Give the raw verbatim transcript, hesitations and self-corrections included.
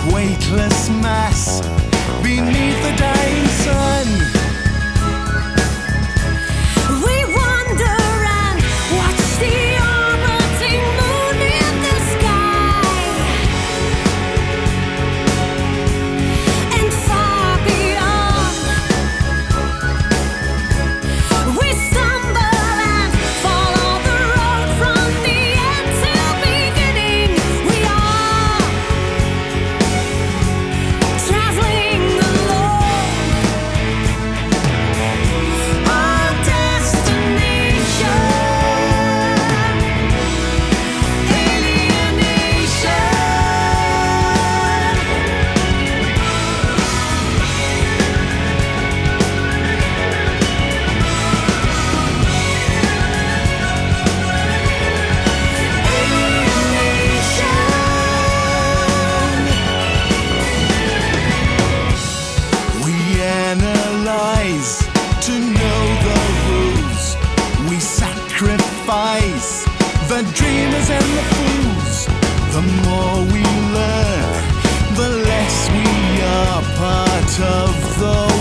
weightless mass beneath the dying sun. We wander and watch the orbiting moon in the sky, and far beyond we stumble and follow the road from the end to beginning. We are traveling alone. Our destination, alienation. We analyze to know the rules. We sacrifice the dreamers and the fools. The more we learn, the less we are part of the